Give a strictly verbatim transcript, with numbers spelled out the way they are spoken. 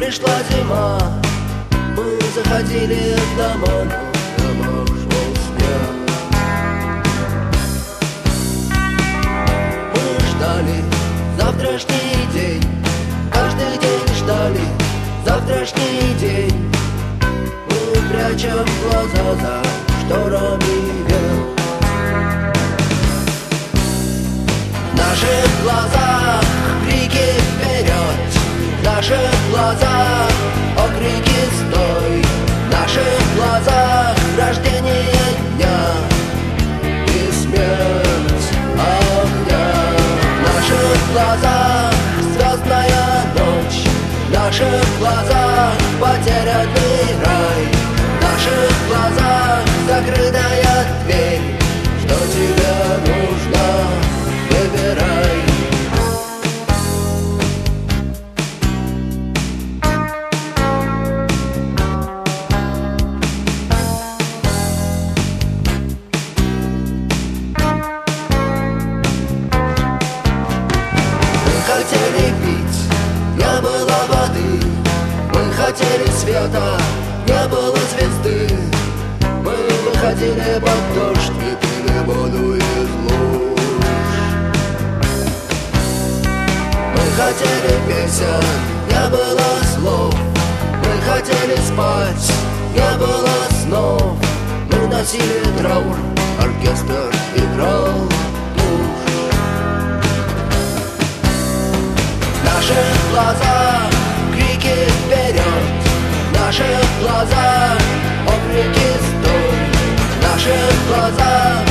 пришла зима, мы заходили в дома, но в домах шел снег. Мы ждали завтрашний день, каждый день ждали завтрашний день. Мы прячем глаза за шторами век. В наших глазах крики вперед, в наших глазах окрики стой, в наших глазах рождение дня и смерть огня. В наших глазах звездная ночь, в наших глазах потерянный рай, в наших глазах закрытая дверь. Что тебе нужно, выбирай. Мы хотели пить, не было воды, мы хотели света, не было звезды. Мы выходили под дождь и пили воду из луж. Мы хотели песен, не было слов, мы хотели спать, не было снов. Мы носили траур, оркестр играл тушь. В наших глазах крики вперед, в наших глазах окрики стой, в наших глазах